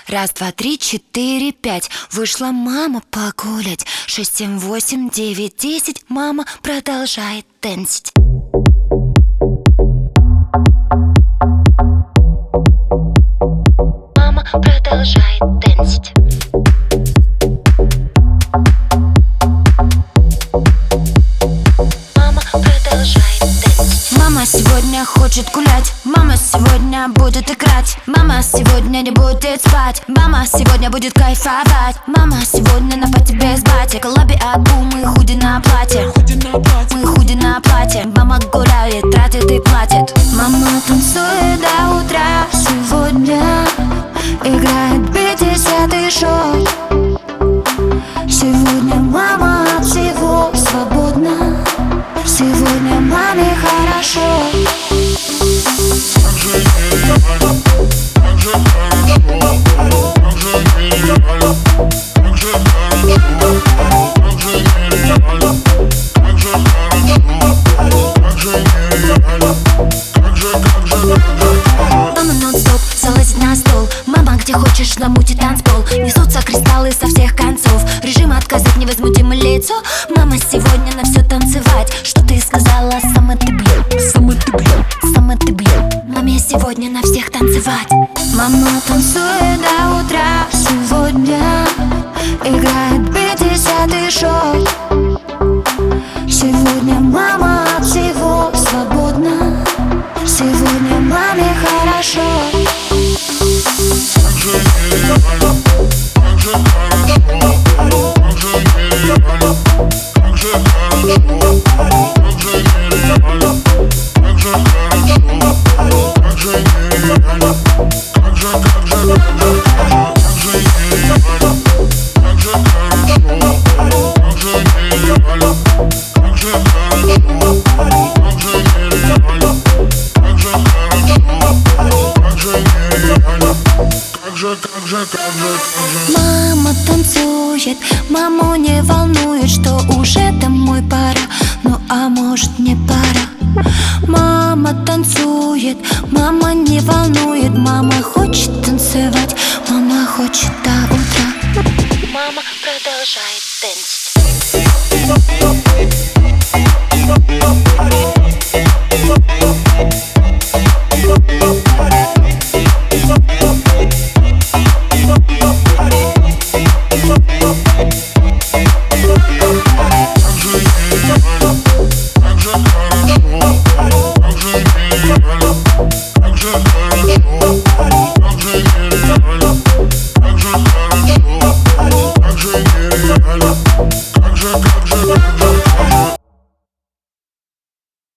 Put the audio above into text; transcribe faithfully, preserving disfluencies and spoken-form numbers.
Раз, два, три, четыре, пять. Вышла мама погулять. Шесть, семь, восемь, девять, десять. Мама продолжает тенсить. Мама продолжает тенсить. Мама продолжает тенсить. Мама сегодня хочет гулять. Мама сегодня будет играть. Мама сегодня не будет спать. Мама сегодня будет кайфовать. Мама сегодня на пати без батик. Лобби от бумы, худи на платье. Мы худи на платье. Мама гуляет, тратит и платит. Мама танцует до утра. Сегодня играет пятидесятый шот. Сегодня мама от всего свободна. Сегодня маме хорошо. Как же нереально, как же хорошо, как же нереально, как же хорошо, как же нереально, как же хорошо, как же нереально, как же, как же, как же. Мама нон-стоп залазит на стол. Мама, где хочешь, замутит танцпол. Несутся кристаллы со всех концов. Режим отказать, невозмутимое лицо. Мама сегодня на все танцевать. Что ты сказала? Сама ты бьет, сама ты бьет, сама ты бьет. Маме сегодня на всех танцевать. Мама танцует до утра. Сегодня играет пятидесятый шот. Сегодня мама от всего свободна. Сегодня маме хорошо. Как же нереально, как же хорошо, как же нереально, как же хорошо, как же нереально, как же хорошо, как же нереально, как же, как же, как же, как же нереально, как же хорошо, как же нереально, как же хорошо, как же нереально, как же хорошо, как же нереально. Как же, как же, как же, как же. Мама танцует, маму не волнует, что уже домой пора. Ну а может не пора. Мама танцует, мама не волнует, мама